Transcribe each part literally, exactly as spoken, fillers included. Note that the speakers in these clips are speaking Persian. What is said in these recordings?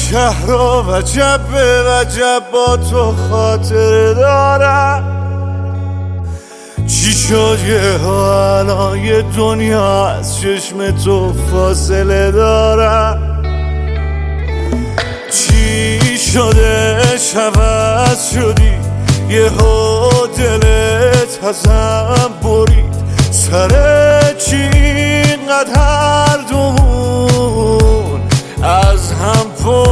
شهر و وجب به وجب با تو خاطر دارم. چی شد یه ها الان یه دنیا از چشم تو فاصله دارم. چی شده عوض شدی یه ها دلت ازم برید. سر چی اینقدر هر دومون از هم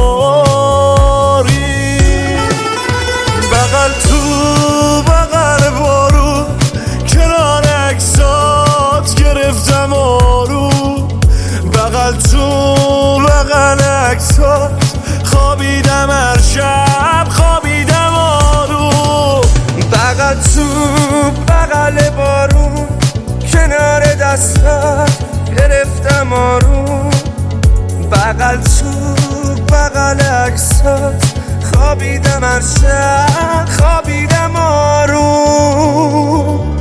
پارید. بغل تو بغل بارون کنار اکسات گرفتم آروم. بغل تو بغل اکسات خوابیدم هر شب خوابیدم آروم. بغل تو بغل بارون کنار دستات گرفتم آروم. بغل تو بغل عکسات خوابیدم هر شب خوابیدم آروم.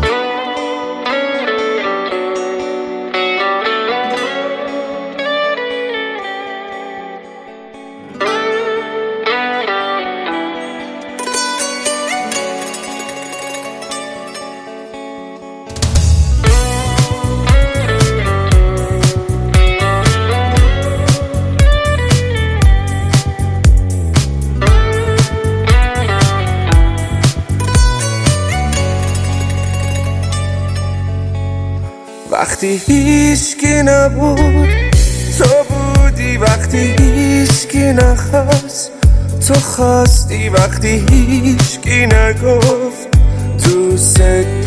وقتی هیچکی نبود تو بودی، وقتی هیچکی نخواست تو خواستی، وقتی هیچکی نگفت دوست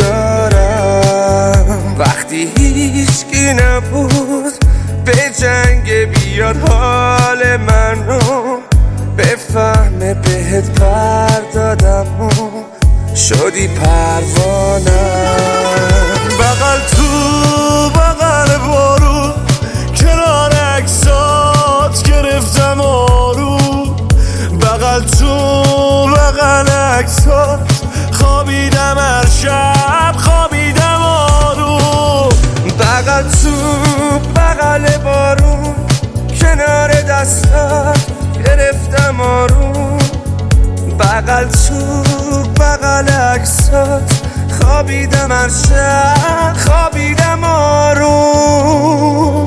دارم. وقتی هیچکی نبود به جنگ بیاد حال منو بفهمه بهت پر دادم و شدی پروانم. بغل تو بغل بارون کنار اکسات گرفتم آروم. بغل تو بغل اکسات خوابیدم هر شب خوابیدم آروم. بغل تو بغل بارون کنار دستات گرفتم آروم. بغل تو بغل اکسات خوابیدم هر شب خوابیدم آروم.